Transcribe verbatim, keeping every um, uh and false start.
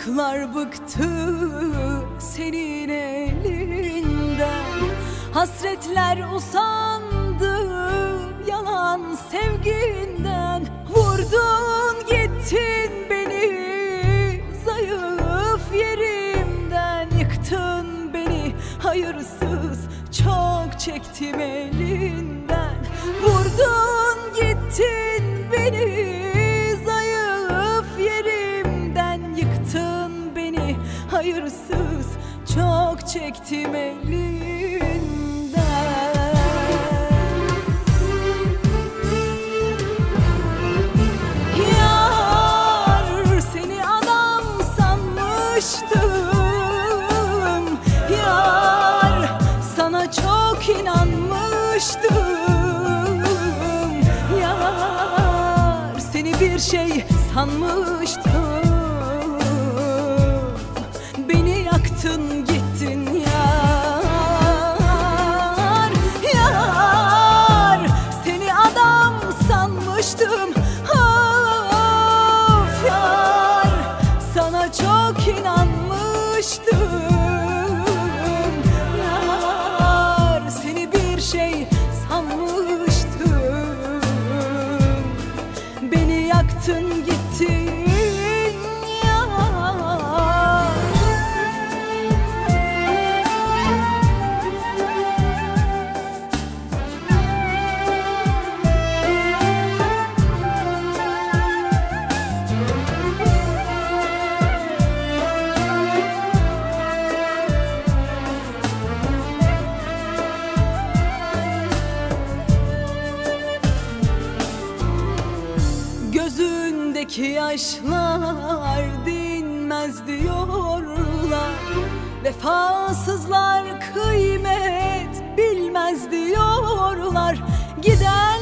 Irmaklar bıktı senin elinden, hasretler usandı yalan sevginden. Vurdun gittin beni zayıf yerimden, yıktın beni hayırsız, çok çektim elinden. Vurdun gittin beni zayıf yerimden, yıktın beni hayırsız, çok çektim elinden. Yar seni adam sanmıştım, yar sana çok inanmıştım. Yar seni bir şey sanmıştım, beni yaktın gittin yar. Yar seni adam sanmıştım, of yar sana çok inanmıştım. Yar seni bir şey sanmıştım, beni yaktın gittin. Gözündeki yaşlar dinmez diyorlar, vefasızlar kıymet bilmez diyorlar. Gider